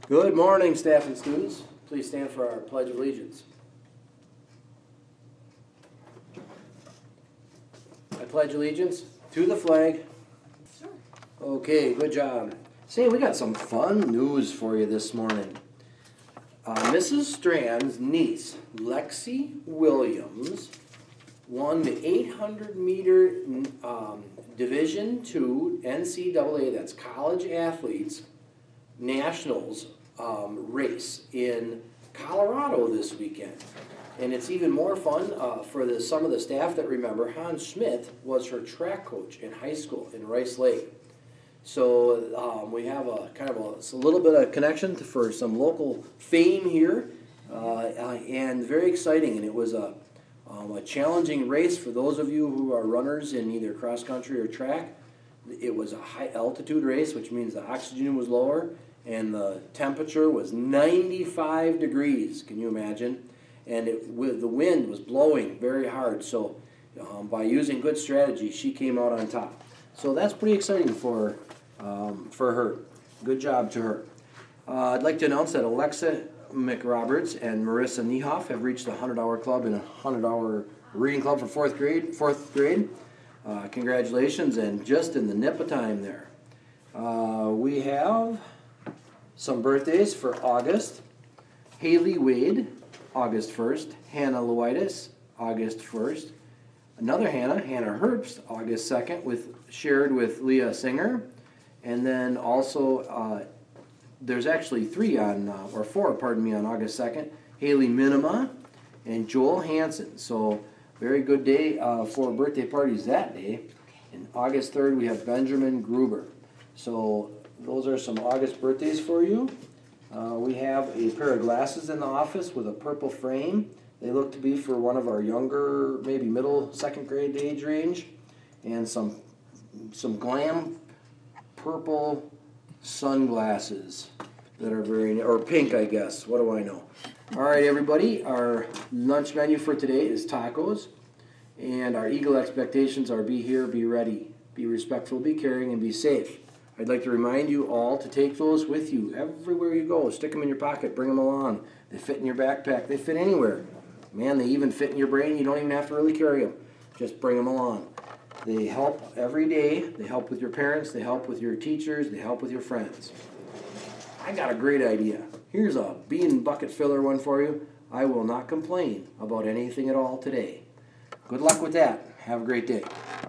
Good morning, staff and students. Please stand for our Pledge of Allegiance. I pledge allegiance to the flag. Sure. Okay, good job. Say, we got some fun news for you this morning. Mrs. Strand's niece, Lexi Williams, won the 800-meter Division II NCAA, that's college athletes, nationals race in Colorado this weekend. And it's even more fun for some of the staff that remember. Hans Schmidt was her track coach in high school in Rice Lake. So we have a little bit of connection for some local fame here, and very exciting. And it was a challenging race for those of you who are runners in either cross country or track. It was a high altitude race, which means the oxygen was lower and the temperature was 95 degrees. Can you imagine? And the wind was blowing very hard. So by using good strategy, she came out on top. So that's pretty exciting for her. Good job to her. I'd like to announce that Alexa McRoberts and Marissa Niehoff have reached the 100-hour club and a 100-hour reading club for fourth grade. Congratulations, and just in the nip of time there. We have some birthdays for August. Haley Wade, August 1st. Hannah Loitis, August 1st. Another Hannah Herbst, August 2nd, shared with Leah Singer. And then also, there's actually four on August 2nd. Haley Minima and Joel Hansen. So, very good day for birthday parties that day. And August 3rd, we have Benjamin Gruber. So, those are some August birthdays for you. We have a pair of glasses in the office with a purple frame. They look to be for one of our younger, maybe middle, second grade age range. And some glam purple sunglasses that are or pink, I guess. What do I know? All right, everybody. Our lunch menu for today is tacos. And our Eagle expectations are be here, be ready, be respectful, be caring, and be safe. I'd like to remind you all to take those with you everywhere you go. Stick them in your pocket. Bring them along. They fit in your backpack. They fit anywhere. Man, they even fit in your brain. You don't even have to really carry them. Just bring them along. They help every day. They help with your parents. They help with your teachers. They help with your friends. I got a great idea. Here's a bean bucket filler one for you. I will not complain about anything at all today. Good luck with that. Have a great day.